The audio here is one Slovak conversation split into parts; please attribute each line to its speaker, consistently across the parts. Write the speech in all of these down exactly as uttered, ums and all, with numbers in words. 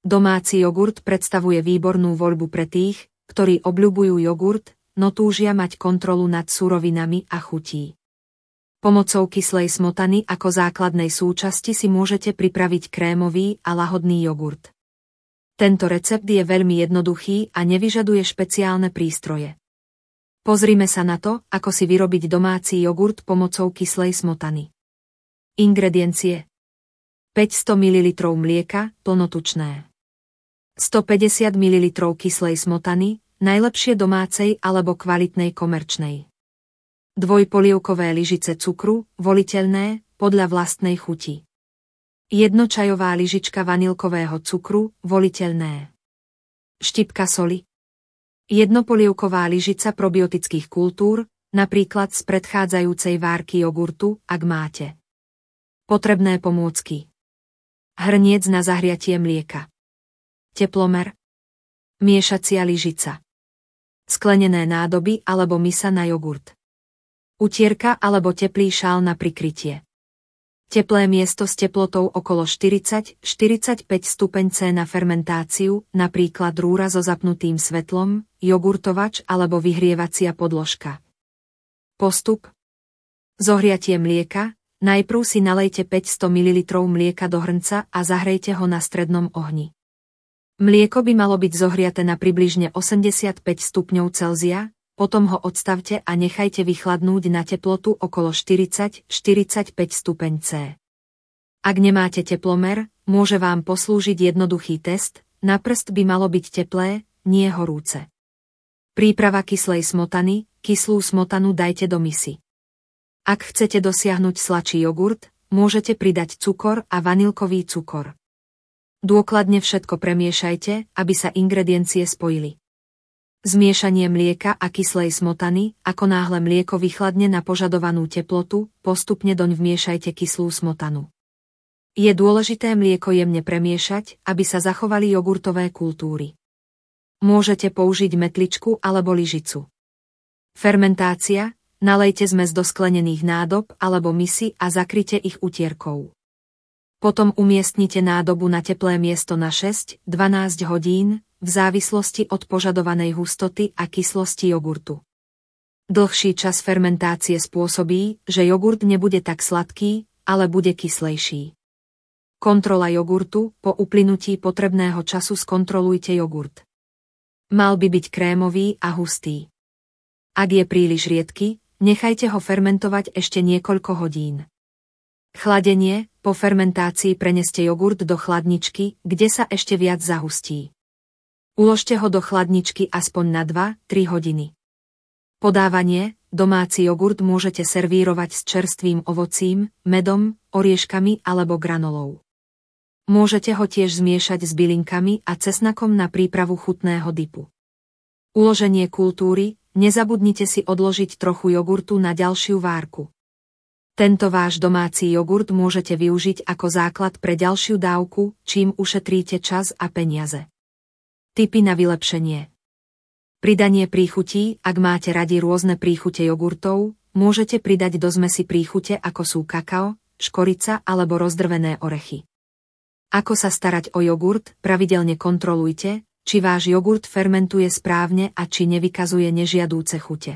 Speaker 1: Domáci jogurt predstavuje výbornú voľbu pre tých, ktorí obľubujú jogurt, no túžia mať kontrolu nad surovinami a chutí. Pomocou kyslej smotany ako základnej súčasti si môžete pripraviť krémový a lahodný jogurt. Tento recept je veľmi jednoduchý a nevyžaduje špeciálne prístroje. Pozrime sa na to, ako si vyrobiť domáci jogurt pomocou kyslej smotany. Ingrediencie: päťsto mililitrov mlieka, plnotučné, stopäťdesiat mililitrov kyslej smotany, najlepšie domácej alebo kvalitnej komerčnej, dvojpolievkové lyžice cukru, voliteľné, podľa vlastnej chuti, jedno čajová lyžička vanilkového cukru, voliteľné, štipka soli, jednopolievková lyžica probiotických kultúr, napríklad z predchádzajúcej várky jogurtu, ak máte. Potrebné pomôcky: hrniec na zahriatie mlieka, teplomer, miešacia lyžica, sklenené nádoby alebo misa na jogurt, utierka alebo teplý šál na prikrytie, teplé miesto s teplotou okolo štyridsať až štyridsaťpäť stupňov C na fermentáciu, napríklad rúra so zapnutým svetlom, jogurtovač alebo vyhrievacia podložka. Postup: zohriatie mlieka. Najprv si nalejte päťsto mililitrov mlieka do hrnca a zahrejte ho na strednom ohni. Mlieko by malo byť zohriate na približne osemdesiatpäť stupňov Celzia, potom ho odstavte a nechajte vychladnúť na teplotu okolo štyridsať až štyridsaťpäť stupňov C. Ak nemáte teplomer, môže vám poslúžiť jednoduchý test: na prst by malo byť teplé, nie horúce. Príprava kyslej smotany: kyslú smotanu dajte do misy. Ak chcete dosiahnuť sladší jogurt, môžete pridať cukor a vanilkový cukor. Dôkladne všetko premiešajte, aby sa ingrediencie spojili. Zmiešanie mlieka a kyslej smotany: ako náhle mlieko vychladne na požadovanú teplotu, postupne doň vmiešajte kyslú smotanu. Je dôležité mlieko jemne premiešať, aby sa zachovali jogurtové kultúry. Môžete použiť metličku alebo lyžicu. Fermentácia: nalejte zmes do sklenených nádob alebo misy a zakryte ich utierkou. Potom umiestnite nádobu na teplé miesto na šesť až dvanásť hodín, v závislosti od požadovanej hustoty a kyslosti jogurtu. Dlhší čas fermentácie spôsobí, že jogurt nebude tak sladký, ale bude kyslejší. Kontrola jogurtu: po uplynutí potrebného času skontrolujte jogurt. Mal by byť krémový a hustý. Ak je príliš riedky, nechajte ho fermentovať ešte niekoľko hodín. Chladenie: po fermentácii preneste jogurt do chladničky, kde sa ešte viac zahustí. Uložte ho do chladničky aspoň na dva až tri hodiny. Podávanie: domáci jogurt môžete servírovať s čerstvým ovocím, medom, orieškami alebo granolou. Môžete ho tiež zmiešať s bylinkami a cesnakom na prípravu chutného dipu. Uloženie kultúry: nezabudnite si odložiť trochu jogurtu na ďalšiu várku. Tento váš domáci jogurt môžete využiť ako základ pre ďalšiu dávku, čím ušetríte čas a peniaze. Tipy na vylepšenie: pridanie príchutí: ak máte radi rôzne príchute jogurtov, môžete pridať do zmesi príchute ako sú kakao, škorica alebo rozdrvené orechy. Ako sa starať o jogurt: pravidelne kontrolujte, či váš jogurt fermentuje správne a či nevykazuje nežiadúce chute.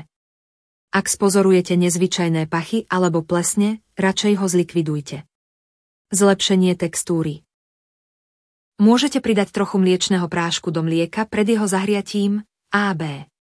Speaker 1: Ak spozorujete nezvyčajné pachy alebo plesne, radšej ho zlikvidujte. Zlepšenie textúry: môžete pridať trochu mliečneho prášku do mlieka pred jeho zahriatím, á bé.